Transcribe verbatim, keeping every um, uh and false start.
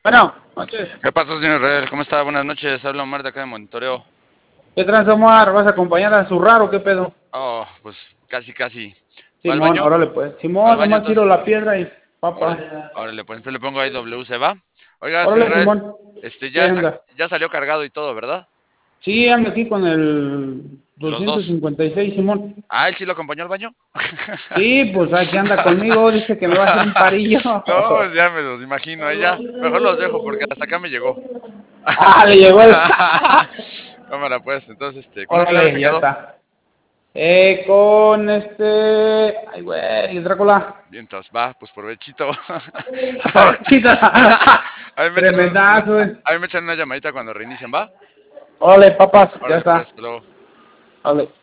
Bueno, noches. ¿Qué pasó, señor Israel? ¿Cómo está? Buenas noches. Habla Omar de acá de Monitoreo. ¿Qué tranza, Omar? ¿Vas a acompañar a su raro? ¿Qué pedo? Oh, pues casi, casi. ¿Va al Simón, baño? órale pues. ¿Va al Simón, baño nomás tiro entonces? la piedra y Órale, papá. órale, pues entonces le pongo ahí W C, ¿va? Oiga, señor Órale, Israel, Simón. este, ya ¿Qué está, anda? ya salió cargado y todo, ¿verdad? Sí, ando aquí con el Los doscientos dos. cincuenta y seis, Simón. Ah, ¿él sí lo acompañó al baño? Sí, pues aquí anda conmigo. Dice que me va a hacer un parillo. No, pues ya me los imagino, ahí ya. Mejor los dejo porque hasta acá me llegó. Ah, le llegó el... Cámara, pues, entonces, este, ¿con qué lado Órale, se ya quedó? está. Eh, con este... Ay, güey, Drácula. Bien, entonces, va, pues provechito. Ahí me echan un- una, Tremendazo, güey. ahí me echan una llamadita cuando reinicien, ¿va? Órale, papas, ya Órale, pues, está. hasta luego. Órale.